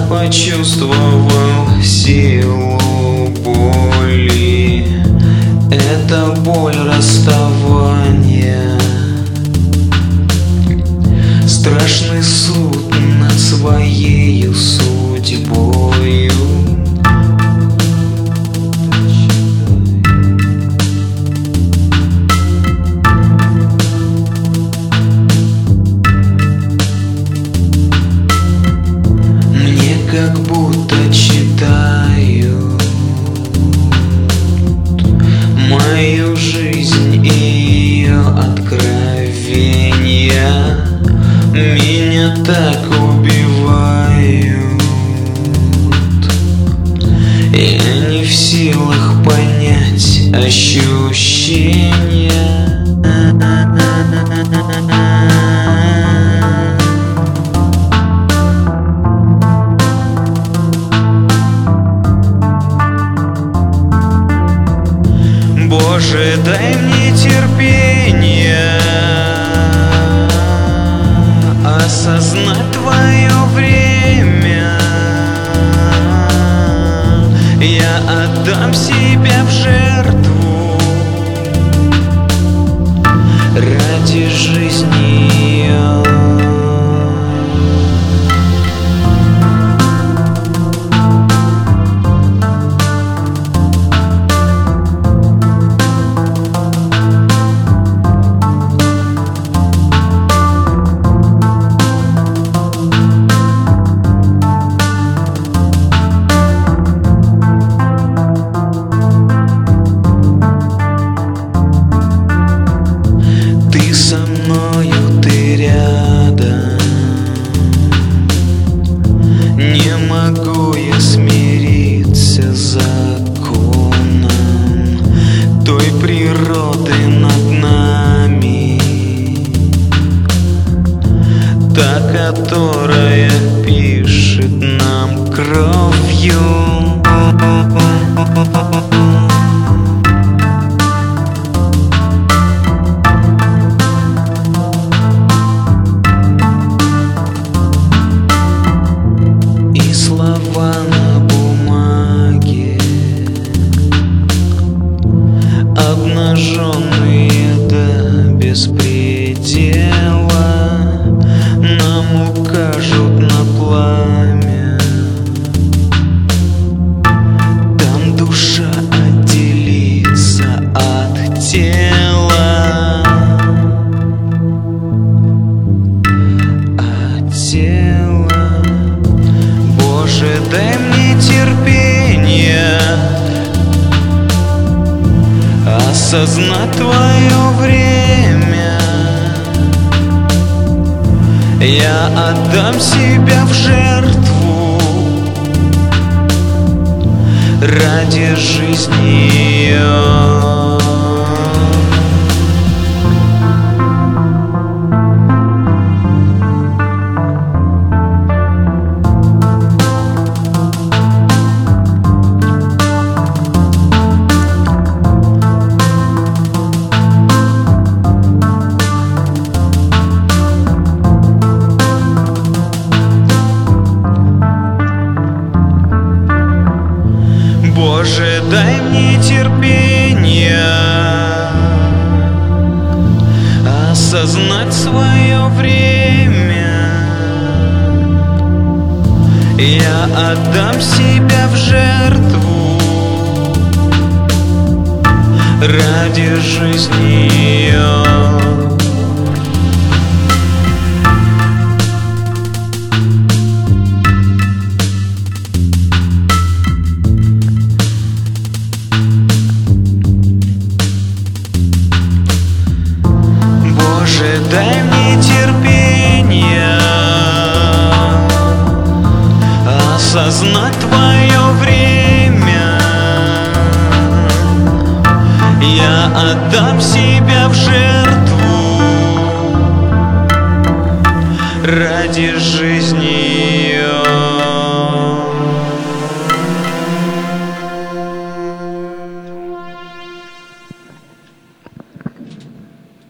почувствовал силу боли. Это боль расставания, страшный суд над своею судьбою. Как будто читают мою жизнь и ее откровения. Меня так убивают, я не в силах понять ощущения. Боже, дай мне терпение осознать Твое время. Я отдам себя в жертву ради жизни ее. Со мною ты рядом, не могу я смириться с законом той природы над нами, та, которая пишет нам кровью. Слова на бумаге, обнаженные до беспредела, нам укажут на пламя. Там душа отделится от тела, от тела. Боже, дай мне терпение осознать Твое время. Я отдам себя в жертву ради жизни ее. Боже, дай мне терпение осознать свое время. Я отдам себя в жертву ради жизни ее. Боже, дай мне терпение осознать Твое время. Я отдам себя в жертву ради жизни ее.